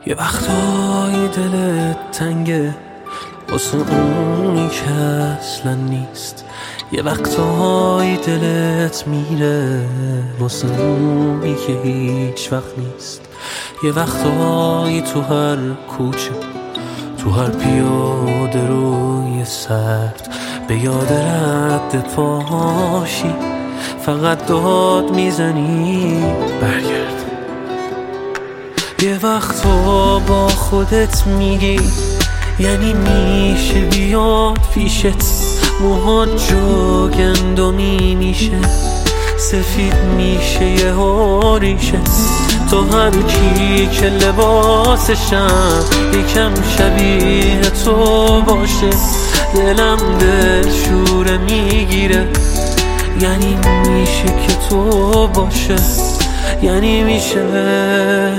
یه وقتایی دلت تنگه واسه اونی که اصلا نیست. یه وقتایی دلت میره واسه اونی که هیچ وقت نیست. یه وقتایی تو هر کوچه، تو هر پیاده روی سرد به یاد رد پاشی، فقط داد میزنی برگرد. یه وقتا با خودت میگی یعنی میشه بیاد پیشت، موهات جا گندمی میشه، سفید میشه یه ریشت. تو هر کی که لباسشم یکم شبیه تو باشه، دلم دلشوره میگیره. یعنی میشه که تو باشه، یعنی میشه.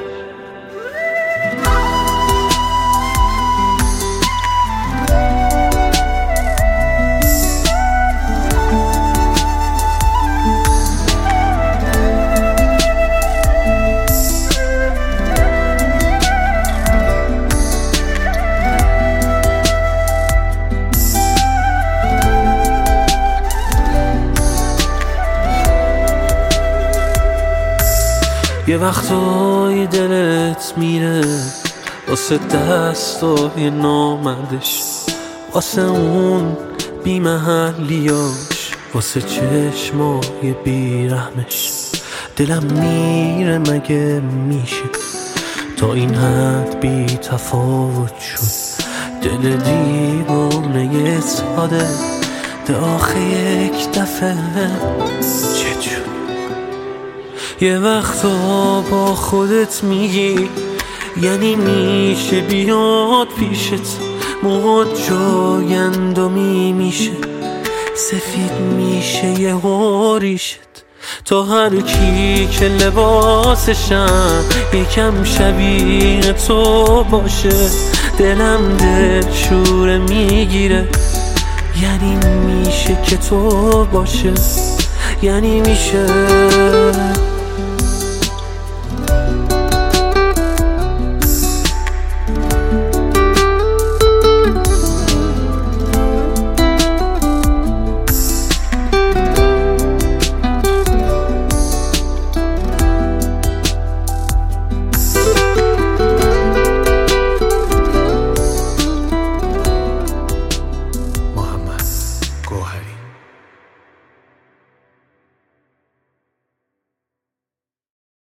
یه وقتایی دلت میره واسه دستای نامردش، واسه اون بی‌محلیاش، واسه چشمای بیرحمش. دلم میره مگه میشه تا این حد بی تفاوت شد؟ دل دیوانه ساده ده آخه یک دفعه چجور. یه وقتا با خودت میگی یعنی میشه بیاد پیشت، موهات جا گندمی میشه، سفید میشه یه ریشت. تا هر کی که لباسشم یکم شبیه تو باشه، دلم دلشوره میگیره. یعنی میشه که تو باشه، یعنی میشه.